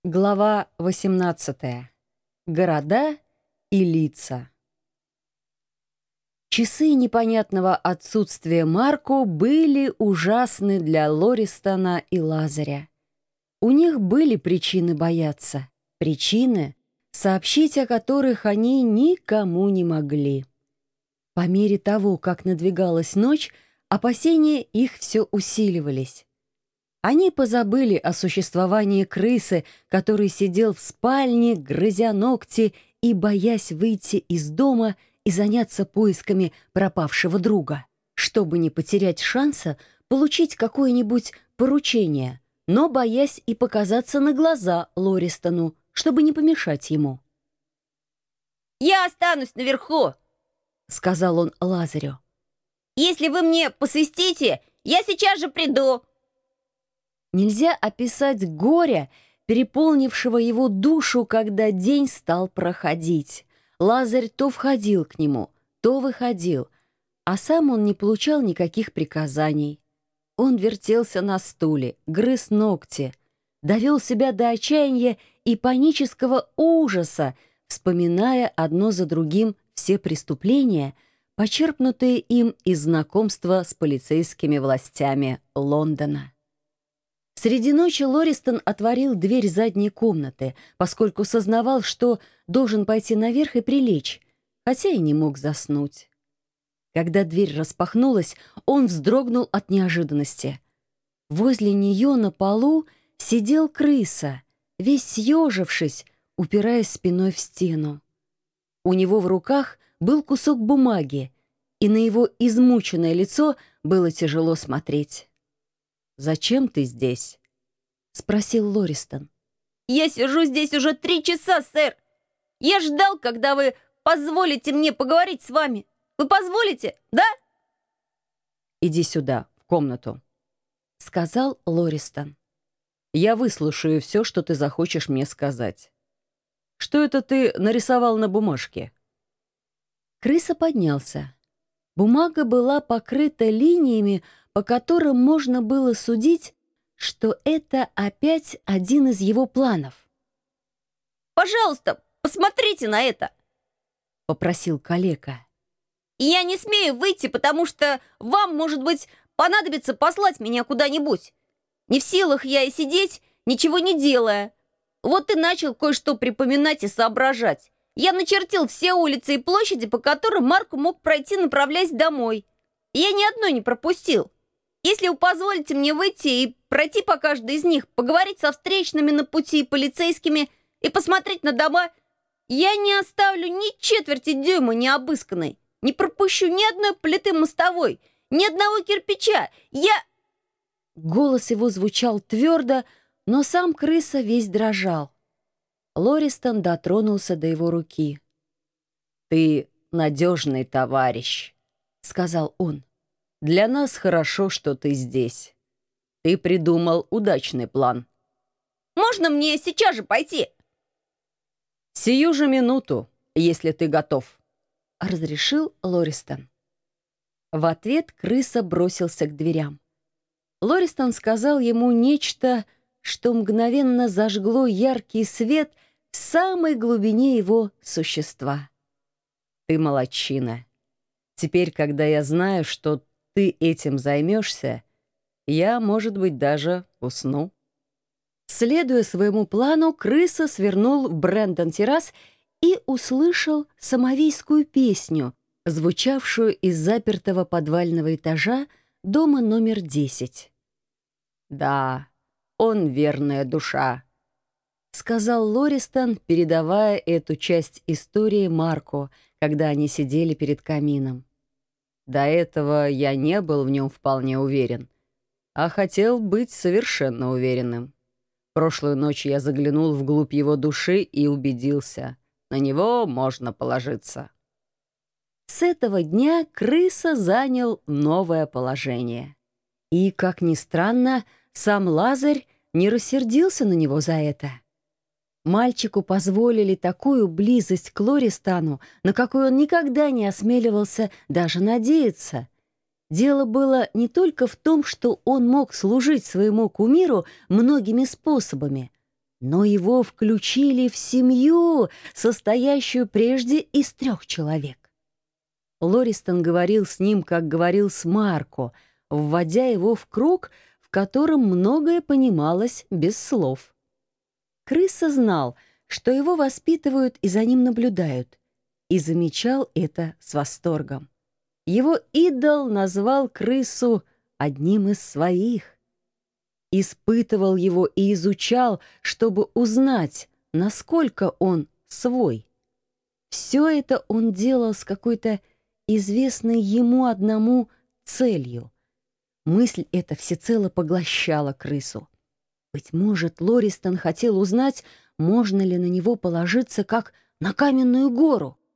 Глава 18. Города и лица. Часы непонятного отсутствия Марко были ужасны для Лористона и Лазаря. У них были причины бояться, причины, сообщить о которых они никому не могли. По мере того, как надвигалась ночь, опасения их все усиливались. Они позабыли о существовании крысы, который сидел в спальне, грызя ногти и боясь выйти из дома и заняться поисками пропавшего друга, чтобы не потерять шанса получить какое-нибудь поручение, но боясь и показаться на глаза Лористону, чтобы не помешать ему. «Я останусь наверху», — сказал он Лазарю. «Если вы мне посвистите, я сейчас же приду». Нельзя описать горя, переполнившего его душу, когда день стал проходить. Лазарь то входил к нему, то выходил, а сам он не получал никаких приказаний. Он вертелся на стуле, грыз ногти, довел себя до отчаяния и панического ужаса, вспоминая одно за другим все преступления, почерпнутые им из знакомства с полицейскими властями Лондона. Среди ночи Лористон отворил дверь задней комнаты, поскольку сознавал, что должен пойти наверх и прилечь, хотя и не мог заснуть. Когда дверь распахнулась, он вздрогнул от неожиданности. Возле нее на полу сидел крыса, весь съежившись, упираясь спиной в стену. У него в руках был кусок бумаги, и на его измученное лицо было тяжело смотреть. «Зачем ты здесь?» — спросил Лористон. «Я сижу здесь уже 3 часа, сэр. Я ждал, когда вы позволите мне поговорить с вами. Вы позволите, да?» «Иди сюда, в комнату», — сказал Лористон. «Я выслушаю все, что ты захочешь мне сказать. Что это ты нарисовал на бумажке?» Крыса поднялся. Бумага была покрыта линиями, по которым можно было судить, что это опять один из его планов. «Пожалуйста, посмотрите на это!» — попросил калека. «Я не смею выйти, потому что вам, может быть, понадобится послать меня куда-нибудь. Не в силах я и сидеть, ничего не делая. Вот и начал кое-что припоминать и соображать. Я начертил все улицы и площади, по которым Марко мог пройти, направляясь домой. Я ни одной не пропустил. Если вы позволите мне выйти и пройти по каждой из них, поговорить со встречными на пути полицейскими и посмотреть на дома, я не оставлю ни четверти дюйма необысканной, не пропущу ни одной плиты мостовой, ни одного кирпича. Голос его звучал твердо, но сам крыса весь дрожал. Лористон дотронулся до его руки. «Ты надежный товарищ», — сказал он. «Для нас хорошо, что ты здесь. Ты придумал удачный план». Можно мне сейчас же пойти?» «Сию же минуту, если ты готов», — разрешил Лористон. В ответ крыса бросился к дверям. Лористон сказал ему нечто, что мгновенно зажгло яркий свет в самой глубине его существа. «Ты молодчина. Теперь, когда я знаю, что ты этим займешься, я, может быть, даже усну». Следуя своему плану, крыса свернул в Брэндон-террас и услышал самовийскую песню, звучавшую из запертого подвального этажа дома номер 10. «Да, он верная душа», — сказал Лористон, передавая эту часть истории Марко, когда они сидели перед камином. До этого я не был в нем вполне уверен, а хотел быть совершенно уверенным. Прошлую ночь я заглянул вглубь его души и убедился, на него можно положиться. С этого дня крыса занял новое положение. И, как ни странно, сам Лазарь не рассердился на него за это. Мальчику позволили такую близость к Лористону, на какую он никогда не осмеливался даже надеяться. Дело было не только в том, что он мог служить своему кумиру многими способами, но его включили в семью, состоящую прежде из 3 человек. Лористон говорил с ним, как говорил с Марко, вводя его в круг, в котором многое понималось без слов. Крыса знал, что его воспитывают и за ним наблюдают, и замечал это с восторгом. Его идол назвал крысу одним из своих. Испытывал его и изучал, чтобы узнать, насколько он свой. Все это он делал с какой-то известной ему одному целью. Мысль эта всецело поглощала крысу. Быть может, Лористон хотел узнать, можно ли на него положиться, как на каменную гору.